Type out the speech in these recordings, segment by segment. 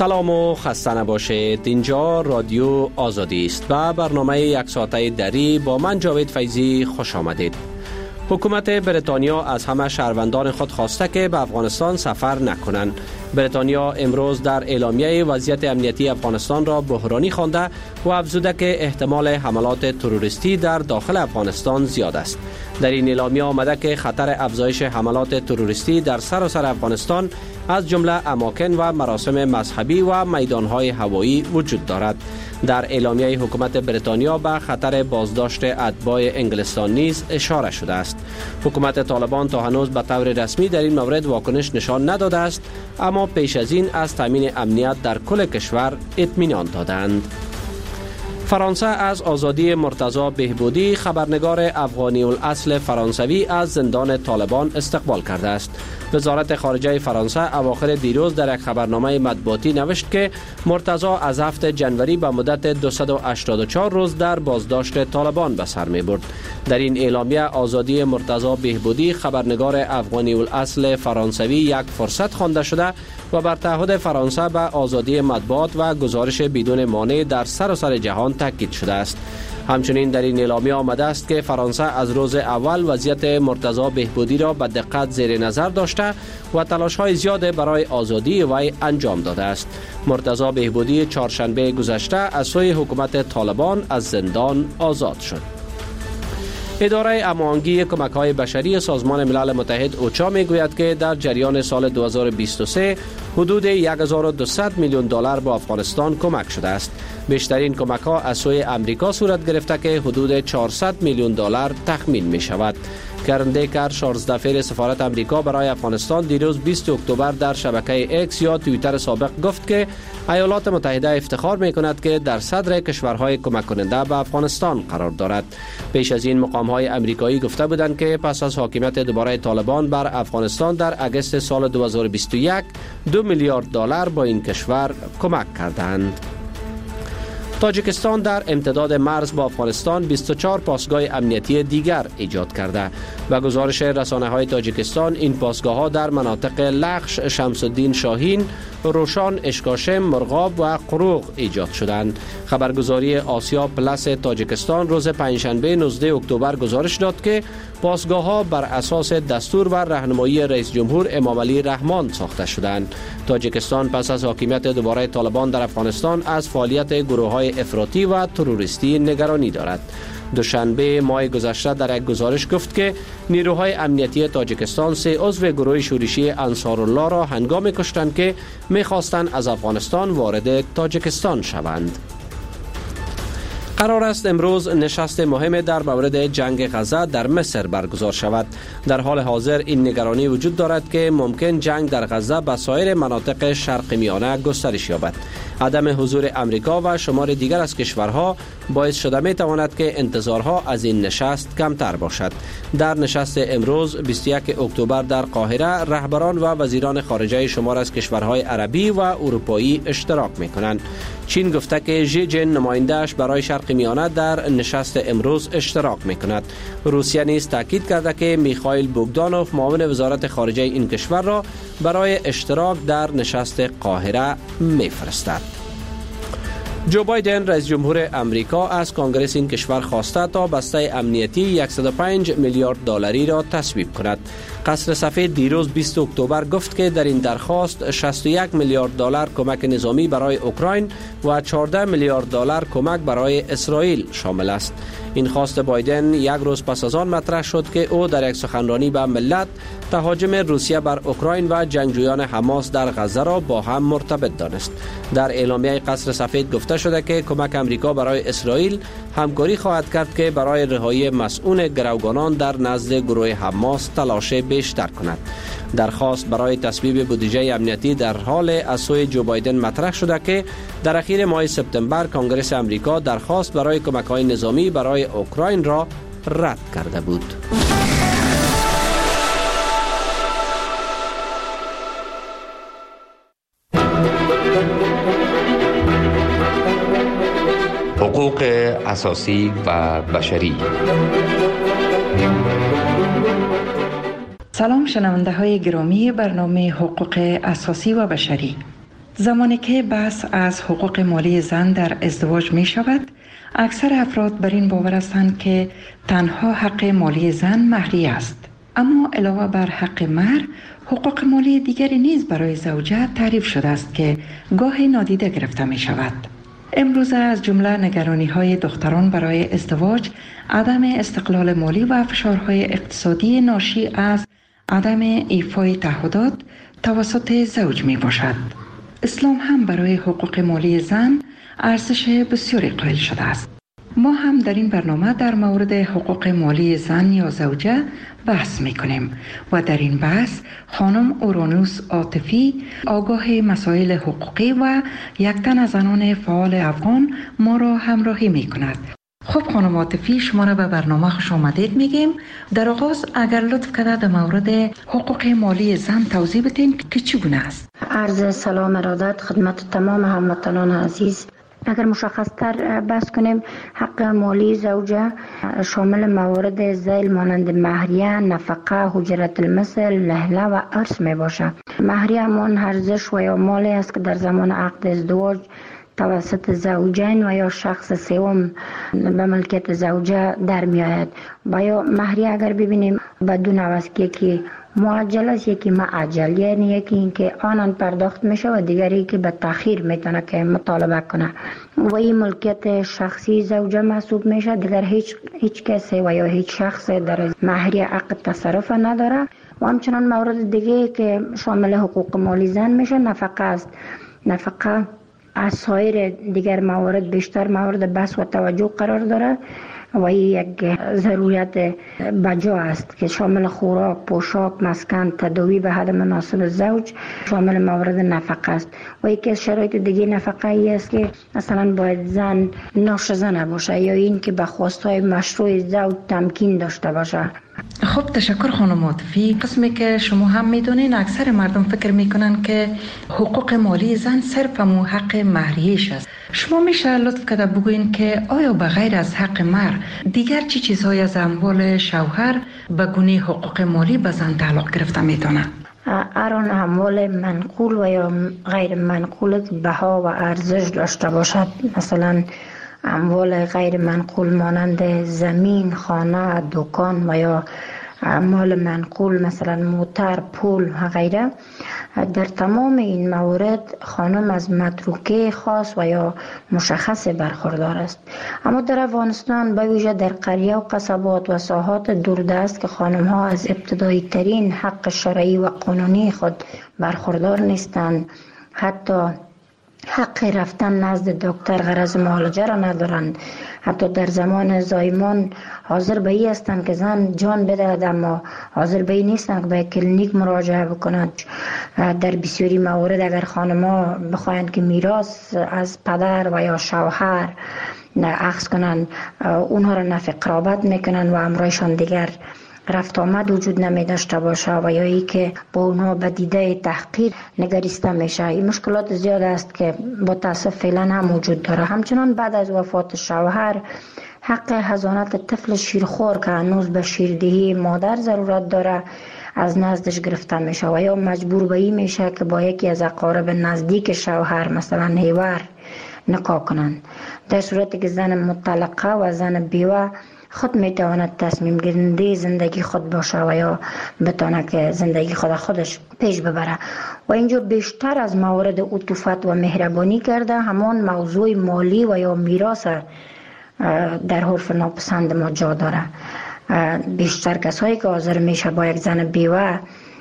سلام و خسته نباشید. اینجا رادیو آزادی است و برنامه یک ساعته دری با من جاوید فیضی خوش آمدید. حکومت بریتانیا از همه شهروندان خود خواسته که به افغانستان سفر نکنند. بریتانیا امروز در اعلامیه وضعیت امنیتی افغانستان را بحرانی خوانده و افزوده که احتمال حملات تروریستی در داخل افغانستان زیاد است. در این اعلامیه آمده که خطر افزایش حملات تروریستی در سراسر افغانستان از جمله اماکن و مراسم مذهبی و میدانهای هوایی وجود دارد. در اعلامیه حکومت بریتانیا به خطر بازداشت اتباع انگلستان نیز اشاره شده است. حکومت طالبان تا هنوز به طور رسمی در این مورد واکنش نشان نداده است، اما پیش از این از تامین امنیت در کل کشور اطمینان دادند. فرانسه از آزادی مرتضی بهبودی، خبرنگار افغانی الاصل فرانسوی، از زندان طالبان استقبال کرده است. وزارت خارجه فرانسه اواخر دیروز در یک خبرنامه مطبوعاتی نوشت که مرتضی از 7 جنوری به مدت 284 روز در بازداشت طالبان به سر می برد. در این اعلامیه آزادی مرتضی بهبودی، خبرنگار افغانی الاصل فرانسوی، یک فرصت خوانده شده و بر تعهد فرانسه به آزادی مطبوعات و گزارش بدون مانع در سراسر جهان تاکید شده است. همچنین در این اعلامیه آمده است که فرانسه از روز اول وضعیت مرتضی بهبودی را به دقت زیر نظر داشته و تلاش‌های زیاد برای آزادی وی انجام داده است. مرتضی بهبودی چهارشنبه گذشته از سوی حکومت طالبان از زندان آزاد شد. اداره هماهنگی کمک‌های بشری سازمان ملل متحد اوچا میگوید که در جریان سال 2023 حدود 1200 میلیون دلار به افغانستان کمک شده است. بیشترین کمک‌ها از سوی امریکا صورت گرفته که حدود 400 میلیون دلار تخمین می شود. کرن دیکر، 14 دفعه سفارت امریکا برای افغانستان، دیروز 20 اکتبر در شبکه اکس یا توییتر سابق گفت که ایالات متحده افتخار می کند که در صدر کشورهای کمک کننده به افغانستان قرار دارد. پیش از این مقام‌های امریکایی گفته بودند که پس از حاکمیت دوباره طالبان بر افغانستان در اگست سال 2021 2 میلیارد دلار با این کشور کمک کردند. تاجیکستان در امتداد مرز با افغانستان 24 پاسگاه امنیتی دیگر ایجاد کرده. به گزارش رسانه‌های تاجیکستان، این پاسگاه‌ها در مناطق لخش، شمس الدین شاهین، روشان، اشکاشم، مرغاب و قروق ایجاد شدند. خبرگزاری آسیا پلاس تاجیکستان روز پنجشنبه 19 اکتبر گزارش داد که پاسگاه‌ها بر اساس دستور و راهنمایی رئیس جمهور امامعلی رحمان ساخته شدند. تاجیکستان پس از حاکمیت دوباره طالبان در افغانستان از فعالیت گروه‌های افراطی و تروریستی نگرانی دارد. دوشنبه ماه گذشته در یک گزارش گفت که نیروهای امنیتی تاجیکستان 3 عضو گروه شورشی انصارالله را هنگامی کشتند که می‌خواستند از افغانستان وارد تاجیکستان شوند. قرار است امروز نشست مهم در مورد جنگ غزه در مصر برگزار شود. در حال حاضر این نگرانی وجود دارد که ممکن جنگ در غزه به سایر مناطق شرق میانه گسترش یابد. عدم حضور امریکا و شمار دیگر از کشورها باعث شده می تواند که انتظارها از این نشست کمتر باشد. در نشست امروز 21 اکتبر در قاهره، رهبران و وزیران خارجه شمار از کشورهای عربی و اروپایی اشتراک می کنند. چین گفته که ژی جین نماینده‌اش برای شرق میانه در نشست امروز اشتراک می کند. روسیه نیز تاکید کرده که میخائیل بوگدانوف، معاون وزارت خارجه این کشور، را برای اشتراک در نشست قاهره می‌فرستد. جو بایدن، رئیس جمهور امریکا، از کنگره این کشور خواسته تا بسته امنیتی 105 میلیارد دلاری را تصویب کند. قصر سفید دیروز 20 اکتبر گفت که در این درخواست 61 میلیارد دلار کمک نظامی برای اوکراین و 14 میلیارد دلار کمک برای اسرائیل شامل است. این خواست بایدن یک روز پس از آن مطرح شد که او در یک سخنرانی به ملت تهاجم روسیه بر اوکراین و جنگجویان حماس در غزه را با هم مرتبط دانست. در اعلامیه قصر سفید گفته شده که کمک امریکا برای اسرائیل همکاری خواهد کرد که برای رهایی مسئول گروگانان در نزد گروه حماس تلاش بیشتر کند. درخواست برای تصویب بودجه امنیتی در حال از سوی جو بایدن مطرح شده که در اخیر ماه سپتامبر کنگره امریکا درخواست برای کمک‌های نظامی برای اوکراین را رد کرده بود. حقوق اساسی و بشری. سلام شنونده های گرامی برنامه حقوق اساسی و بشری. زمانی که بحث از حقوق مالی زن در ازدواج می شود، اکثر افراد بر این باور هستند که تنها حق مالی زن مهریه است. اما علاوه بر حق مهر، حقوق مالی دیگری نیز برای زوجه تعریف شده است که گاهی نادیده گرفته می شود. امروز از جمله نگرانی‌های دختران برای ازدواج، عدم استقلال مالی و فشارهای اقتصادی ناشی از عدم ایفای تعهدات توسط زوج می باشد. اسلام هم برای حقوق مالی زن ارزش بسیاری قائل شده است. ما هم در این برنامه در مورد حقوق مالی زن یا زوجه بحث میکنیم و در این بحث خانم اورانوس عاطفی، آگاه مسائل حقوقی و یک تن از زنان فعال افغان ما را همراهی میکند. خب خانم عاطفی، شما را به برنامه خوش آمدید میگیم. در آغاز اگر لطف کرده در مورد حقوق مالی زن توضیح بدین که چگونه است. عرض سلام ارادت خدمت تمام هموطنان عزیز. اگر مشخص تر بحث کنیم، حق مالی زوجه شامل موارد ذیل مانند مهریه، نفقه، حجرت المثل، لهله و ارث می باشه. مهریه همان ارزش و یا مالی است که در زمان عقد ازدواج توسط زوجین و یا شخص سوم به ملکیت زوجه در می آید. و یا مهریه اگر ببینیم بدون عوض که معجل است، یکی معجل، یعنی یکی این که آنان پرداخت میشه و دیگری که به تأخیر میتونه که مطالبه کنه و این ملکیت شخصی زوجه محسوب میشه. دیگر هیچ کسی و یا هیچ شخص در مهریه عقد تصرف نداره. و همچنان مورد دیگه که شامل حقوق مالی زن میشه نفقه است. نفقه از سایر دیگر موارد بیشتر مورد بحث و توجه قرار داره و یک ضرورت بجا است که شامل خوراک، پوشاک، مسکن، تداوی به حد مناسب زوج شامل موارد نفقه است. و یکی از شرایط دیگه نفقه ای است که مثلا باید زن ناشزه نباشه یا این که به خواستهای مشروع زوج تمکین داشته باشه. خب تشکر خانم عاطفی. قسمی که شما هم میدونین اکثر مردم فکر میکنن که حقوق مالی زن صرف همون حق مهریه‌اش است. شما میشه لطف کرده بگوین که آیا به غیر از حق مهر دیگر چی چیزهای از اموال شوهر به گونه حقوق مالی به زن تعلق گرفته میتونه؟ هر اموال منقول و یا غیر منقول بها و ارزش داشته باشد، مثلا اموال غیر منقول مانند زمین، خانه، دکان و یا مال منقول مثلا موتر، پول و غیره، در تمام این موارد خانم از متروکه خاص و یا مشخص برخوردار است. اما در افغانستان به ویژه در قریه و قصبات و ساحات دوردست که خانم ها از ابتدایی ترین حق شرعی و قانونی خود برخوردار نیستند، حتی حق رفتن نزد دکتر غرض معالجه را ندارند، حتی در زمان زایمان حاضر به این هستند که زن جان بدهد اما حاضر به این نیستند که به کلینیک مراجعه بکنند. در بسیاری موارد اگر خانم‌ها بخواهند که میراث از پدر و یا شوهر اخذ کنند، اونها را نفی قرابت میکنند و امرایشان دیگر رفت آمد وجود نمی داشته باشه و یا ای که با اونها به دیده تحقیر نگریسته میشه. این مشکلات زیاد است که با تاسف فعلا هم وجود داره. همچنان بعد از وفات شوهر حق حضانت طفل شیرخوار که هنوز به شیردهی مادر ضرورت داره از نزدش گرفته میشه و یا مجبور به این میشه که با یکی از اقارب نزدیک شوهر مثلا هیور نکاح کنند. در صورتی که زن مطلقه و زن بیوه خود میتواند تصمیم گیرنده زندگی خود باشه و یا بتونه که زندگی خودش پیش ببره. و اینجا بیشتر از موارد عطوفت و مهربانی کرده همان موضوع مالی و یا میراث در حرف ناپسند ما جا داره. بیشتر کسایی که حاضر میشه با یک زن بیوه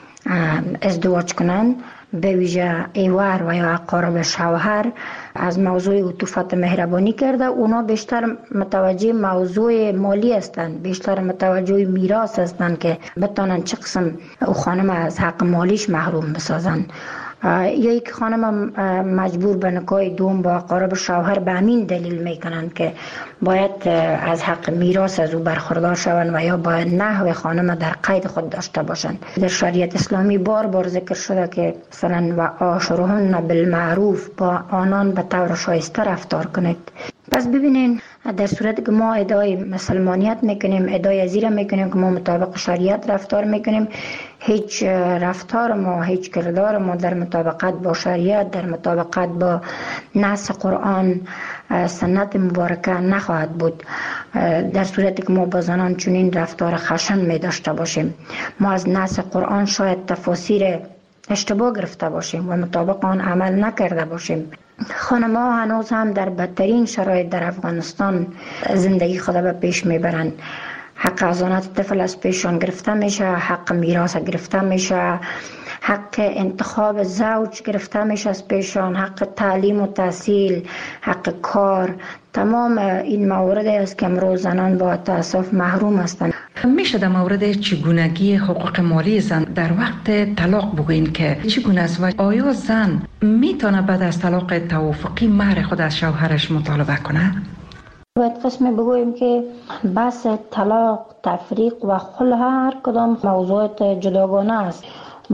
ازدواج کنند، به ویژه ایوار و یا اقارب شوهر، از موضوع عطوفت مهربانی کرده. اونا بیشتر متوجه موضوع مالی هستند، بیشتر متوجه میراث هستند که بتونن چه قسم او خانم از حق مالیش محروم بسازن. یا یک خانم مجبور به نکاح دوم با اقارب شوهر به همین دلیل میکنند که باید از حق میراث از او برخوردار شوند و یا باید نحو خانم در قید خود داشته باشند. در شریعت اسلامی بار بار ذکر شده که مثلا و عاشرهن بالمعروف، با آنان به طور شایسته رفتار کنید پس ببینین در صورتی که ما ادعای مسلمانیت میکنیم، ادعای ازیره میکنیم که ما مطابق شریعت رفتار میکنیم، هیچ رفتار ما، هیچ کردار ما در مطابقت با شریعت، در مطابقت با نص قرآن سنت مبارکه نخواهد بود. در صورتی که ما با زنان چنین رفتار خشن می داشته باشیم، ما از نص قرآن شاید تفاسیر اشتباه گرفته باشیم و مطابق آن عمل نکرده باشیم. خانم‌ها هنوز هم در بدترین شرایط در افغانستان زندگی خود به پیش میبرند. حق ازانت طفل از پیشان گرفته میشه، حق میراث گرفته میشه، حق انتخاب زوج گرفته میشه از پیشان، حق تعلیم و تحصیل، حق کار. تمام این موارد است که امروز زنان با تأسف محروم هستند. میشه در مورد چگونگی حقوق مالی زن در وقت طلاق بگوین که چگونه است و آیا زن میتونه بعد از طلاق توافقی مهر خود از شوهرش مطالبه کنه؟ باید قسم بگوییم که بحث طلاق، تفریق و خلع هر کدام موضوعات جداگانه است و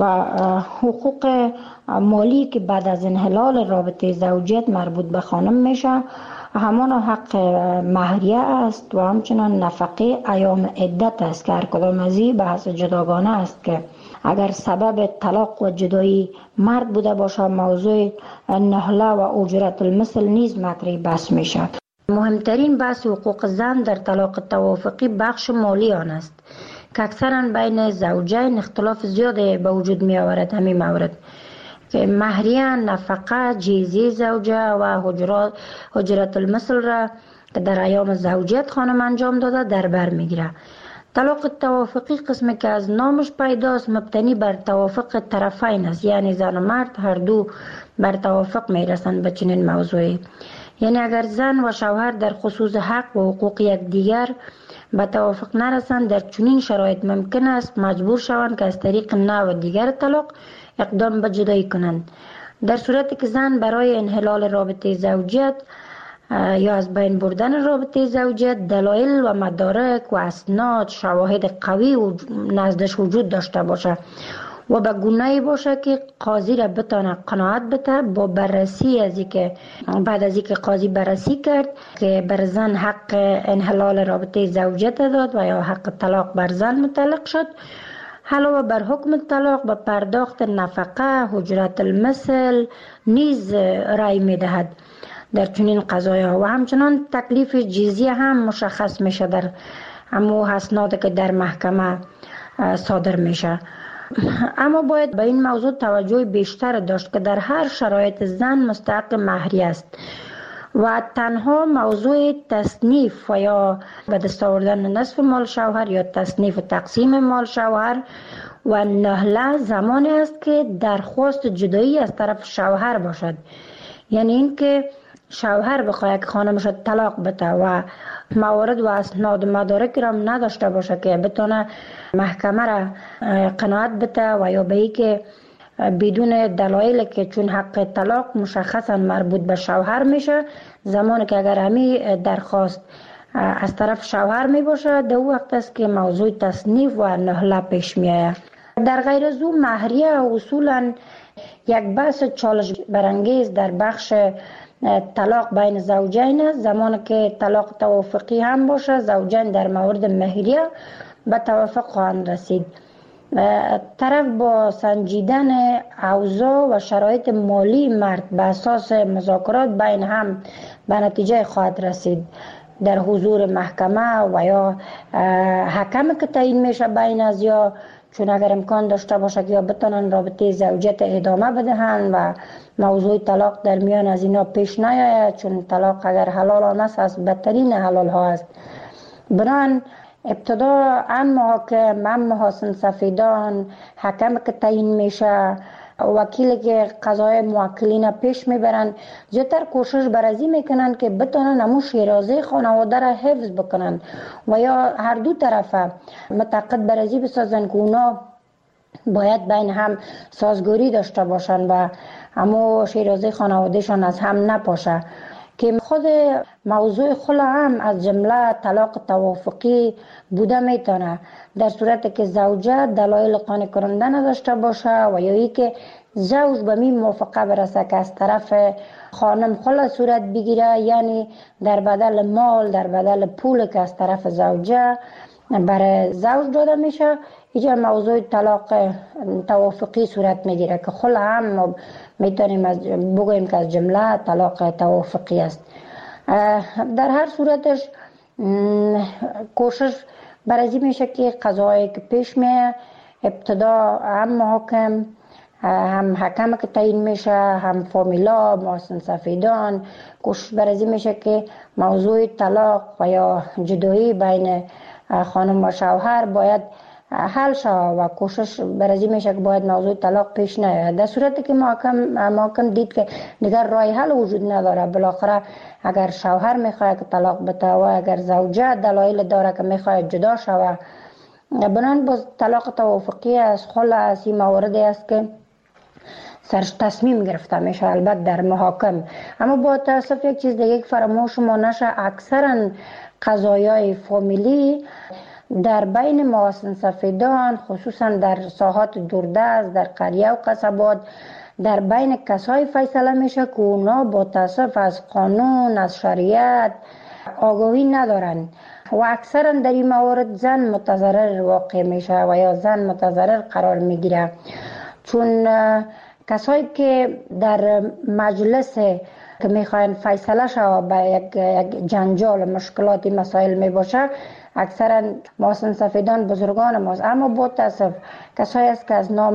حقوق مالی که بعد از انحلال رابطه زوجیت مربوط به خانم میشه همان حق مهریه است و همچنان نفقه ایام عدت است که هر کدام از این بحث جداگانه است که اگر سبب طلاق و جدایی مرد بوده باشه موضوع نهله و اجرت المثل نیز مطرح بحث میشه. مهمترین بحث حقوق زن در طلاق توافقی بخش مالی آن است که اکثرا بین زوجین اختلاف زیاد به وجود می آورد. همین مورد که مهریه، نفقه، جیزی زوجه و حجرت المثل را که در ایام زوجیت خانم انجام داده در بر می گیره. طلاق توافقی قسمی که از نامش پیداست مبتنی بر توافق طرفین است، یعنی زن و مرد هر دو بر توافق می رسند به چنین موضوعی. یعنی اگر زن و شوهر در خصوص حق و حقوق یکدیگر به توافق نرسند در چنین شرایط ممکن است مجبور شوند که از طریق نوع دیگر طلاق اقدام به جدایی کنند. در صورتی که زن برای انحلال رابطه زوجیت یا از بین بردن رابطه زوجیت دلایل و مدارک و اسناد شواهد قوی و نزدش وجود داشته باشه و به گونه‌ای باشه که قاضی را بتونه قناعت بده با بررسی از اینکه بعد از اینکه قاضی بررسی کرد که بر زن حق انحلال رابطه زوجیت داد و یا حق طلاق بر زن متعلق شد، علاوه بر حکم طلاق به پرداخت نفقه، حجرت المثل نیز رأی میدهد در چنین قضایا و همچنان تکلیف جزیه هم مشخص میشه در همو اسناد که در محکمه صادر میشه. اما باید به این موضوع توجه بیشتر داشت که در هر شرایط زن مستحق مهریه است و تنها موضوع تصنیف و یا به دست آوردن نصف مال شوهر یا تصنیف و تقسیم مال شوهر و نهله زمانی است که درخواست جدایی از طرف شوهر باشد. یعنی اینکه شوهر بخواهد که خانمش طلاق بده و موارد و اسناد و مدارک را نداشته باشه که بتونه محکمه را قناعت بده و یا به ای که بدون دلایل که چون حق طلاق مشخصا مربوط به شوهر میشه، زمانی که اگر همی درخواست از طرف شوهر می باشه در وقت است که موضوع تصنیف و نهله پیش می آید. در غیر از او مهریه اصولا یک بحث چالش برانگیز در بخش طلاق بین زوجین است. زمانی که طلاق توافقی هم باشه زوجین در مورد مهریه به توافق خواهند رسید. طرف با سنجیدن اوضاع و شرایط مالی مرد به اساس مذاکرات بین هم به نتیجه خواهد رسید در حضور محکمه و یا حکم که تعیین میشه بین از یا چون اگر امکان داشته باشه که یا بتونن رابطه زوجیت ادامه بدهن و موضوع طلاق در میان از اینا پیش نیاید، چون طلاق اگر حلال آنست از بدترین حلال ها است. بنان ابتدا ان محاکم، محاسن سفیدان، حکم که تعیین میشه، وکیلی که قضای موکلین پیش میبرن، زیادتر کوشش برازی میکنن که بتونن همون شیرازه خانواده را حفظ بکنن و یا هر دو طرفه متعاقد برازی بسازن که اونا باید بین هم سازگاری داشته باشن و همون شیرازه خانوادهشان از هم نپاشه. که خود موضوع خلع هم از جمله طلاق توافقی بوده میتونه در صورت که زوجه دلایل قانع کننده نداشته باشه و یا ای که زوج به می موافقه برسه که از طرف خانم خلع صورت بگیره، یعنی در بدل مال، در بدل پول که از طرف زوجه برای زوج داده میشه، اینجا موضوع طلاق توافقی صورت میگیره که خلع هم میتونیم بگوییم که از جمله طلاق توافقی است. در هر صورتش کوشش برای میشه که قضایی که پیش میه ابتدا هم محاکم، هم حکم که تعیین میشه، هم فامیلا، محسن سفیدان، کوشش برای میشه که موضوع طلاق و یا جدایی بین خانم و شوهر باید حل شود و کوشش برای میشه که باید موضوع طلاق پیش نیاید. در صورتی که محکم دید که دیگر راه حل وجود نداره، بالاخره اگر شوهر میخواد که طلاق بده و اگر زوجه دلایل داره که میخواد جدا شود، بنان باز طلاق توافقی است، خلع است. این مواردی است که سرش تصمیم گرفته میشه البته در محاکم. اما با تاسف یک چیز دیگه فراموش ما نشه، اکثرا قضایای فامیلی در بین محسن سفیدان، خصوصا در ساحات دوردست، در قریه و قصبات، در بین کسای فیصله میشه که اونا با تاسف از قانون، از شریعت آگاهی ندارن و اکثرا در این موارد زن متضرر واقع میشه و یا زن متضرر قرار میگیره، چون کسایی که در مجلس که میخواین فیصله شود به یک جنجال مشکلاتی مسائل میباشه، اکثرا محسن سفیدان بزرگان ماست. اما با تاسف کسایی است که از نام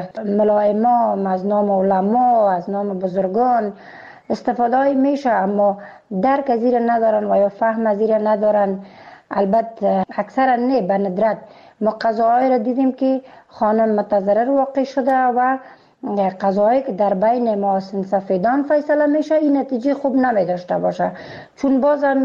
ملائمام، از نام علما، از نام بزرگان استفاده میشه، اما درک از زیر ندارن و یا فهم از زیر ندارن. البته اکثرا نه، به ندرت ما قضاهایی را دیدیم که خانم متضرر واقع شده و قضایی که در بین محسن سفیدان فیصله میشه این نتیجه خوب نمی داشته باشه، چون باز هم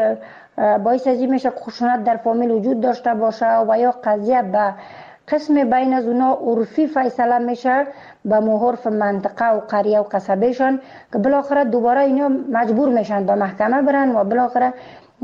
باعث از این میشه خشونت در فامیل وجود داشته باشه و یا قضیه به قسم بین از اونا عرفی فیصله میشه به عرف منطقه و قریه و قصبهشان که بالاخره دوباره اینا مجبور میشن به محکمه برن و بالاخره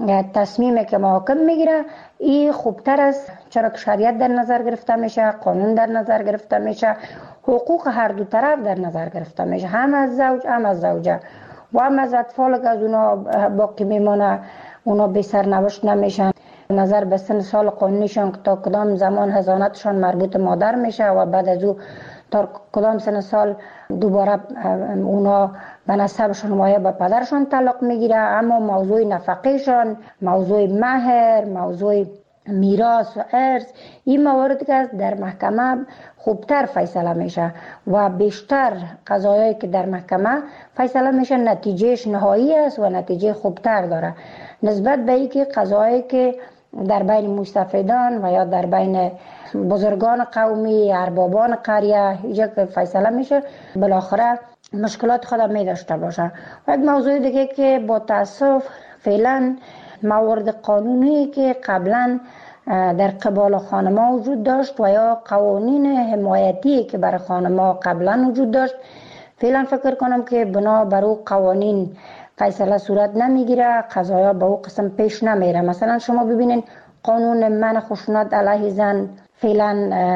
تصمیمی که محاکم میگیره این خوبتر است، چرا که شریعت در نظر گرفته میشه، قانون در نظر گرفته میشه، حقوق هر دو طرف در نظر گرفته میشه، هم از زوج هم از زوجه و هم از اطفال که از اونا باقی میمونه، اونا بی سرنوشت نمیشن. نظر به سن سال قانونیشان که تا کدام زمان حضانتشان مربوط مادر میشه و بعد از او تا کدام سن سال دوباره اونا به نسبشان و به پدرشان تعلق میگیره. اما موضوع نفقهشان، موضوع مهر، موضوع میراث و ارث، این مواردی که در محکمه خوبتر فیصله میشه و بیشتر قضایایی که در محکمه فیصله میشه نتیجهش نهایی است و نتیجه خوبتر داره نسبت به اینکه قضایایی که در بین مستفیدان و یا در بین بزرگان قومی، اربابان قریه اینجا که فیصله میشه بالاخره مشکلات خود می داشته باشه. و یک موضوع دیگه که با تاسف فعلا موارد قانونی که قبلا در قبال خانما وجود داشت و یا قوانین حمایتی که برای خانما قبلا وجود داشت، فعلا فکر کنم که بنا بر او قوانین فیصله صورت نمیگیره، قضایا به او قسم پیش نمیره. مثلا شما ببینید قانون منع خشونت علیه زن فعلا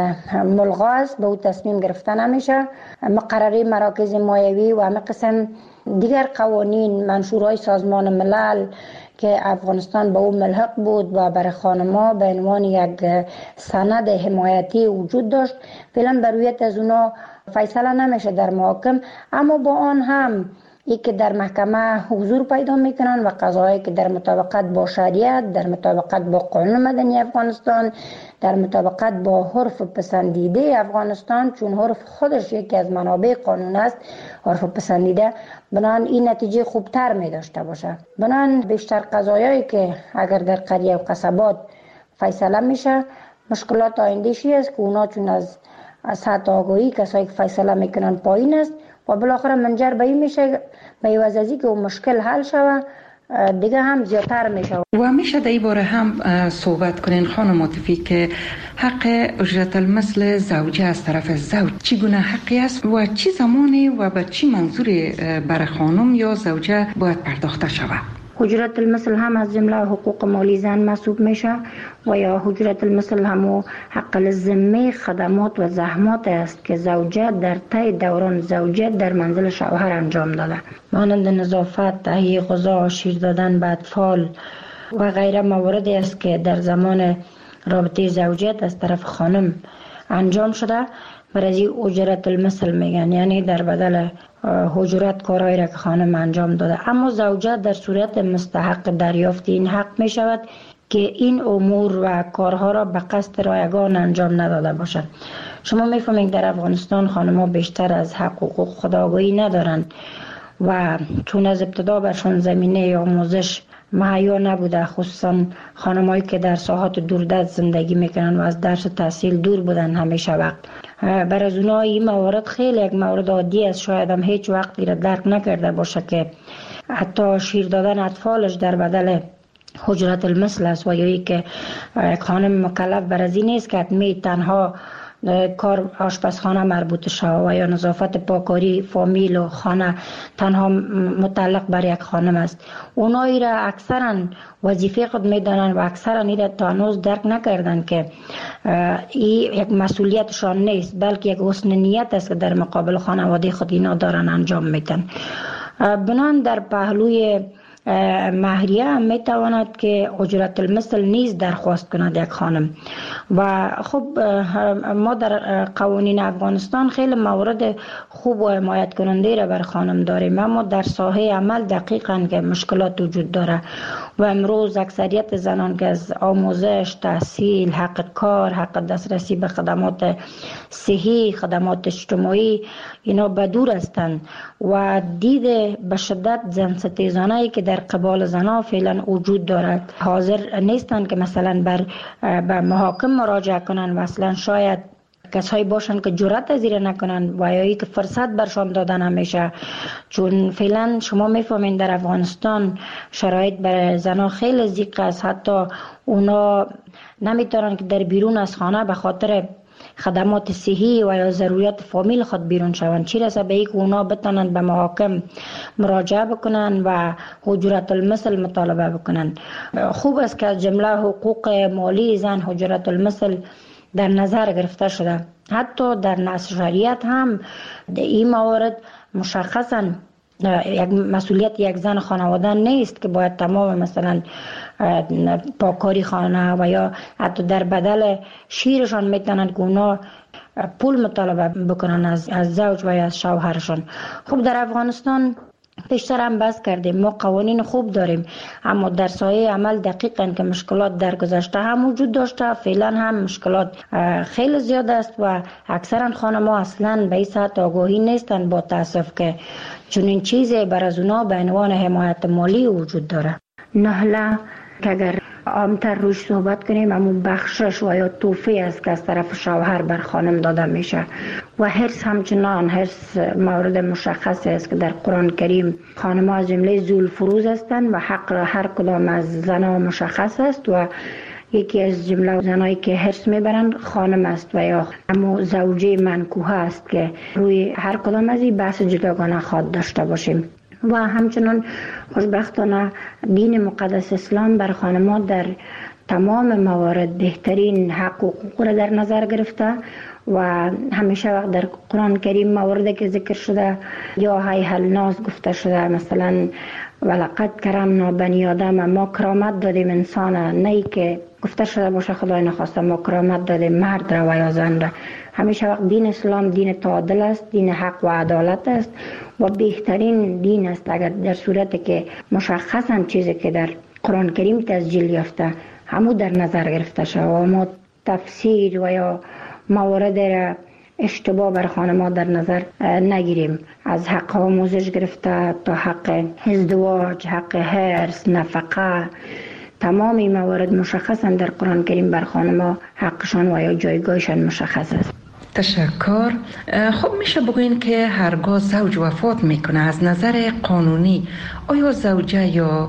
ملغا است، به او تصمیم گرفته نمیشه. مقرره مراکز مایوی و همه قسم دیگر قوانین منشورهای سازمان ملل که افغانستان به او ملحق بود و برای خانما به عنوان یک سند حمایتی وجود داشت، فعلا بر رویت از اونا فیصله نمیشه در محاکم. اما با آن هم ای که در محکمه حضور پیدا میکنن و قضایی که در مطابقت با شریعت، در مطابقت با قانون مدنی افغانستان، در مطابقت با عرف پسندیده افغانستان، چون عرف خودش یکی از منابع قانون است، عرف پسندیده، بنان این نتیجه خوبتر می داشته باشه. بنان بیشتر قضایایی که اگر در قریه و قصبات فیصله میشه، مشکلات آینده‌شی است که اونا چون از سطح آگاهی کسایی که فیصله میکنن پایین است و بالاخره منجر به این میشه به عوض از اینکه اون مشکل حل شود دیگه هم زیادتر میشه. و میشه در این باره هم صحبت کنین خانم عاطفی که حق اجرت المثل زوجه از طرف زوج چگونه حقی است و چی زمانی و به چی منظور برای خانم یا زوجه باید پرداخته شود؟ حجرت المثل هم از جمله حقوق مالی زن محسوب میشه و یا حجرت المثل هم حق الذمه خدمات و زحمات است که زوجه در طی دوران زوجیت در منزل شوهر انجام داده، مانند نظافت، تهیه غذا، شیر دادن به اطفال و غیره مواردی است که در زمان رابطه زوجیت از طرف خانم انجام شده. برای اجرت المثل میگن، یعنی در بدل اجرت کارهایی را که خانم انجام داده. اما زوجه در صورت مستحق دریافت این حق می شود که این امور و کارها را به قصد رایگان انجام نداده باشد. شما میفهمید در افغانستان خانم‌ها بیشتر از حق و حقوق خود آگاهی ندارند و چون از ابتدا برشان زمینه آموزش مهیا نبوده، خصوصا خانمایی که در ساحات دوردست زندگی میکنن و از درس و تحصیل دور بودن همیشه وقت. برای از اونها این موارد خیلی یک مورد عادی است، شاید هم هیچ وقتی را درک نکرده باشه که حتی شیر دادن اطفالش در بدل حجرت المثل است و یا ای که یک خانم مکلف بر از این نیست که حتمی تنها کار آشپزخانه مربوط شود و یا نظافت پاکاری فامیل و خانه تنها متعلق بر یک خانم است. اونایی را اکثرا وظیفه خود میدانن و اکثرا این را تا هنوز درک نکردن که این یک مسئولیتشان نیست، بلکه یک حسن نیت است که در مقابل خانواده خود اینا دارن انجام میدن. بنان در پهلوی مهریه هم میتواند که اجرت المثل نیز درخواست کند یک خانم. و خب ما در قوانین افغانستان خیلی موارد خوب و حمایت کننده را بر خانم داریم، اما در ساحه عمل دقیقاً که مشکلات وجود داره و امروز اکثریت زنان که از آموزش، تحصیل، حق کار، حق دسترسی به خدمات صحی، خدمات اجتماعی اینا بدور هستند و دید به شدت زن ستیزانه‌ای که در قبال زنها فعلا وجود دارد حاضر نیستند که مثلا به محاکم مراجعه کنند و اصلا شاید کسایی باشند که جرأت از این نکنند و یا که فرصت برشان دادن همیشه. چون فعلا شما میفهمین در افغانستان شرایط برای زنها خیلی ضیق است، حتی اونا نمیتونن که در بیرون از خانه به خاطر خدمات صحی و یا ضروریات فامیل خود بیرون شوند، چی رسه به اینکه اونا بتونند به محاکم مراجعه بکنن و حجرت المثل مطالبه بکنن. خوب است که از جمله حقوق مالی زن حجرت المثل در نظر گرفته شده. حتی در نص شریعت هم این موارد مشخصا یک مسئولیت یک زن خانواده نیست که باید تمام مثلا پاکاری خانه و یا حتی در بدل شیرشان میتونند که اونا پول مطالبه بکنن از زوج و یا از شوهرشان. خب در افغانستان پیشتر هم بحث کردیم، ما قوانین خوب داریم، اما در سایه عمل دقیقاً که مشکلات در گذشته هم وجود داشته، فعلا هم مشکلات خیلی زیاد است و اکثرا خانم‌ها اصلاً به این سطح آگاهی نیستند با تاسف که چنین چیزی بر از اونا به عنوان حمایت مالی وجود داره. نهله که اگر عامتر روش صحبت کنیم اما بخشش و یا توفی است که از طرف شوهر بر خانم داده میشه و حرص همچنان حرص مورد مشخص است که در قرآن کریم خانم ها از جمله ذوالفروض هستند و حق هر کدام از زنها مشخص است و یکی از جمله زنایی که حرص میبرند خانم است و یا اما زوجه منکوحه است که روی هر کدام از این بحث جداگانه خواهد داشته باشیم. و همچنان خوشبختانه دین مقدس اسلام بر خانم‌ها در تمام موارد بهترین حق و حقوق را در نظر گرفته و همیشه وقت در قرآن کریم مواردی که ذکر شده یا هیها الناس گفته شده، مثلا ولقد کرمنا بنی آدم، ما کرامت دادیم انسان، نه که گفته شده باشه خدای نخواسته ما کرامت دادیم مرد را و یا زن را. همیشه وقت دین اسلام دین تعادل است، دین حق و عدالت است و بهترین دین است اگر در صورتی که مشخصا چیزی که در قرآن کریم تسجیل یافته همو در نظر گرفته شد و ما تفسیر و یا موارد را اشتباه بر خانم‌ها در نظر نگیریم، از حق آموزش گرفته تا حق ازدواج، حق حرص، نفقه، تمام این موارد مشخصا در قرآن کریم بر خانم‌ها حقشان و یا جایگاهشان مشخص است. تشکر. خب میشه بگوین که هرگاه زوج وفات میکنه از نظر قانونی آیا زوجه یا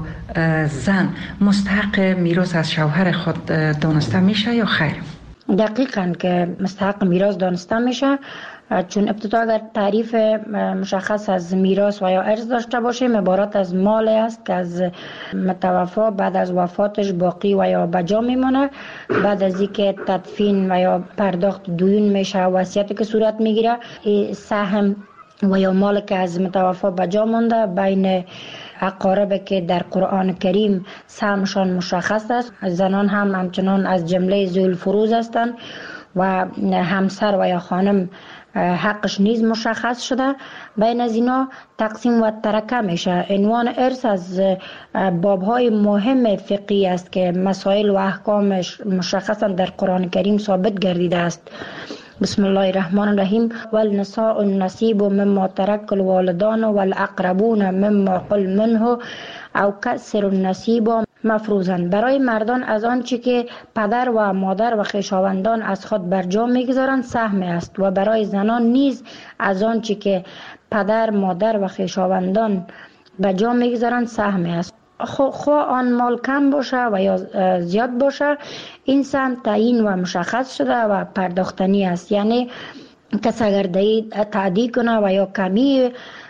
زن مستحق میراث از شوهر خود دانسته میشه یا خیر؟ دقیقاً که مستحق میراث دانسته میشه چون ابتدا اگر تعریف مشخص از میراث و یا ارث داشته باشیم، عبارت از مال است که از متوفا بعد از وفاتش باقی و یا بجا میمونه. بعد از اینکه تدفین و یا پرداخت دیون میشه، وصیتی که صورت میگیره، سهم و یا مال که از متوفا بجا مونده بین اقارب که در قرآن کریم سهمشان مشخص است. زنان هم همچنان از جمله ذوی الفروض هستند و همسر و یا خانم حقش نیز مشخص شده. بین از اینا تقسیم و ترکه میشه. عنوان ارث از بابهای مهم فقهی است که مسائل و احکامش مشخصا در قرآن کریم ثابت گردیده است. بسم الله الرحمن الرحیم. والنساء النصیب مما ترک الوالدان والاقربون مما قل منه او کسر النصیب مفروضا. برای مردان از آنچه که پدر و مادر و خویشاوندان از خود برجا میگذارند سهم است و برای زنان نیز از آنچه که پدر، مادر و خویشاوندان برجا میگذارند سهم است. خواه آن مال کم باشه و یا زیاد باشه، این سهم تعیین و مشخص شده و پرداختنی است. یعنی کس اگر تعدی کنه و یا کمی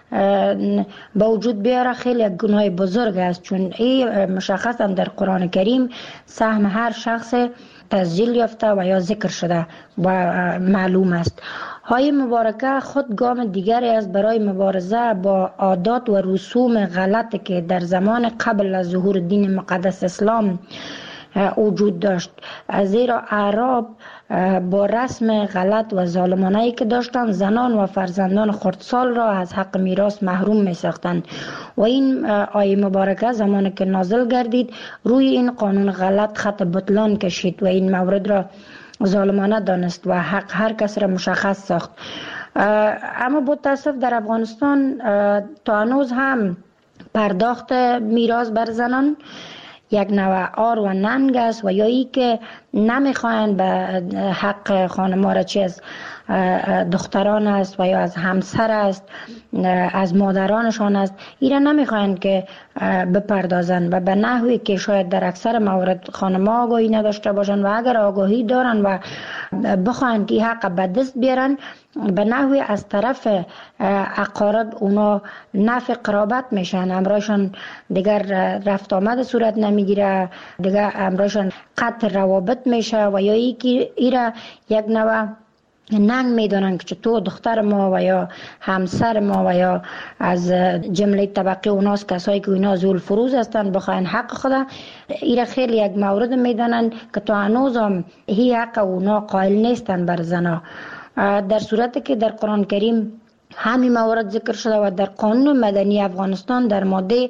با وجود بیاره، خیلی گناه بزرگ است، چون این مشخصا در قرآن کریم سهم هر شخص تسجیل یافته و یا ذکر شده و معلوم است. های مبارکه خود گام دیگری است برای مبارزه با عادات و رسوم غلطی که در زمان قبل از ظهور دین مقدس اسلام وجود داشت. زیرا اعراب با رسم غلط و ظالمانه‌ای که داشتند زنان و فرزندان خردسال را از حق میراث محروم می ساختند و این آیه مبارکه زمانی که نازل گردید روی این قانون غلط خط بطلان کشید و این مورد را ظالمانه دانست و حق هر کس را مشخص ساخت. اما با تاسف در افغانستان تا هنوز هم پرداخت میراث بر زنان یک نوع آر و ننگ است و یا ای که نمیخواین به حق خانم‌ها را چه از دختران است و یا از همسر است، از مادرانشان است، اینا نمیخواین که بپردازن و به نحوی که شاید در اکثر موارد خانم‌ها آگاهی نداشته باشن و اگر آگاهی دارن و بخواین که حق به دست بیارن، به نحوی از طرف اقارب اونا نفع قرابت میشن، امرایشان دیگر رفت آمد صورت نمیگیره، دیگر امرایشان قطع روابط میشه و یا ایره یک نوع ننگ میدانن که تو دختر ما و یا همسر ما و یا از جمله طبقه اوناست کسایی که اینا ذو الفروض هستن بخواین حق خدا، ایره خیلی یک مورد میدانن که تو هنوز هم هی حق اونا قائل نیستن بر زنا، در صورتی که در قرآن کریم همین موارد ذکر شده و در قانون مدنی افغانستان در ماده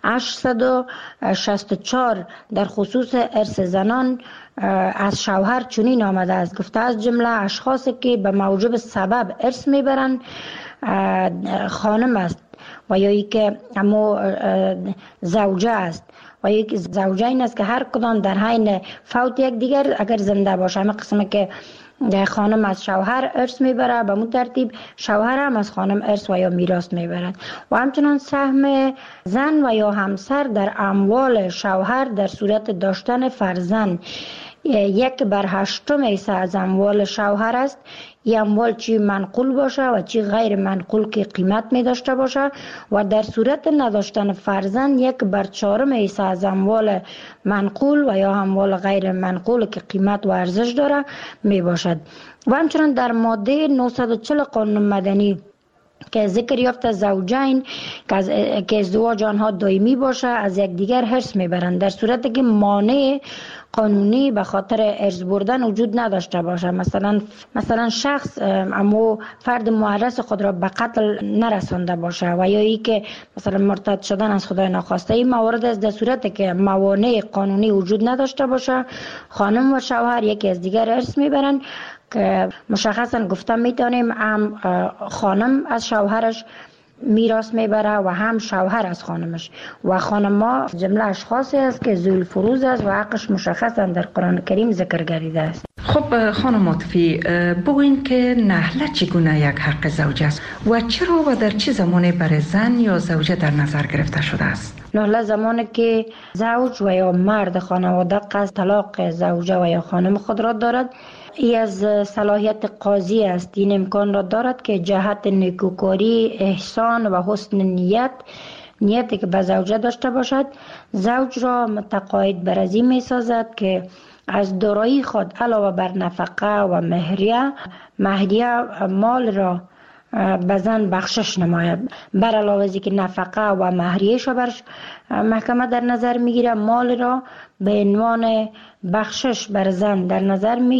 864 در خصوص ارث زنان از شوهر چنین آمده است، گفته از جمله اشخاصی که به موجب سبب ارث میبرند خانم است و یا ای که امو زوجه است و یک زوجه این است که هر کدام در حین فوت یک دیگر اگر زنده باشه، همه قسمه که خانم از شوهر ارث میبره به مون ترتیب شوهر هم از خانم ارث و یا میراث میبرد و همچنان سهم زن و یا همسر در اموال شوهر در صورت داشتن فرزند 1/8 حصه از اموال شوهر است. این اموال چی منقول باشه و چی غیر منقول که قیمت می داشته باشه و در صورت نداشتن فرزند 1/4 حصه از اموال منقول و یا اموال غیر منقول که قیمت و ارزش داره می باشد. و همچنان در ماده 940 قانون مدنی که ذکر یافته زوجین که ازدواج آنها دائمی باشه از یکدیگر حرص میبرند در صورتی که مانع قانونی به خاطر ارث بردن وجود نداشته باشه، مثلا شخص اما فرد معرض خود را به قتل نرسانده باشه و یا ای که مثلا مرتد شدن از خدای ناخواسته. این موارد است در صورتی که موانع قانونی وجود نداشته باشه خانم و شوهر یکی از دیگر ارث میبرند که مشخصا گفتم میتونیم هم خانم از شوهرش میراث میبره و هم شوهر از خانمش و خانم‌ها جمله اشخاصی است که ذو الفروض است و حقش مشخصا در قرآن کریم ذکر گردیده است. خب خانم عاطفی بگوین که نحله چگونه یک حق زوجه است و چرا و در چه زمانی برای زن یا زوجه در نظر گرفته شده است؟ نحله زمانی که زوج و یا مرد خانواده قصد طلاق زوجه و یا خانم خود را دارد، ای از صلاحیت قاضی است. این امکان را دارد که جهت نیکوکاری، احسان و حسن نیتی که به زوجه داشته باشد، زوج را متقاعد بر از این می سازد که از دارایی خود علاوه بر نفقه و مهریه مال را به زن بخشش نماید. بر علاوه از که نفقه و مهریه‌اش را بر محکمه در نظر میگیره، مال را به عنوان بخشش بر زن در نظر میگیره